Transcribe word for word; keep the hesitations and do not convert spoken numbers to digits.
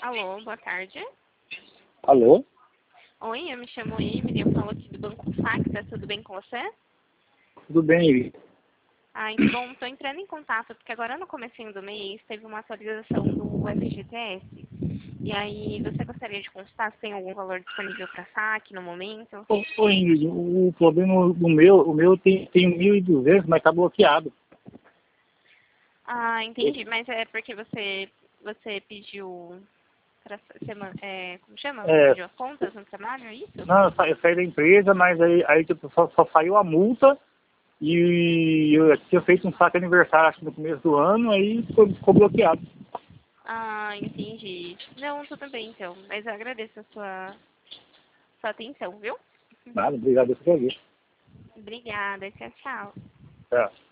Alô, boa tarde. Alô? Oi, eu me chamo Emily, eu falo aqui do Banco Sax, tá tudo bem com você? Tudo bem, Iri? Ai, que bom, tô entrando em contato, porque agora no comecinho do mês teve uma atualização do F G T S. E aí, você gostaria de consultar se tem algum valor disponível para saque no momento? Ô, ô Ingrid, o problema do meu, o meu tem, tem mil e duzentos, mas tá bloqueado. Ah, entendi, mas é porque você, você pediu para é, como chama? Você É, pediu as contas no trabalho, é isso? não, eu sa- eu saí da empresa, mas aí, aí tipo, só, só saiu a multa e eu tinha feito um saque aniversário, acho que no começo do ano, aí ficou, ficou bloqueado. Ah, entendi. Não, tudo bem então, mas eu agradeço a sua, sua atenção, viu? Nada, obrigado, eu que agradeço. Obrigada, tchau, tchau. É.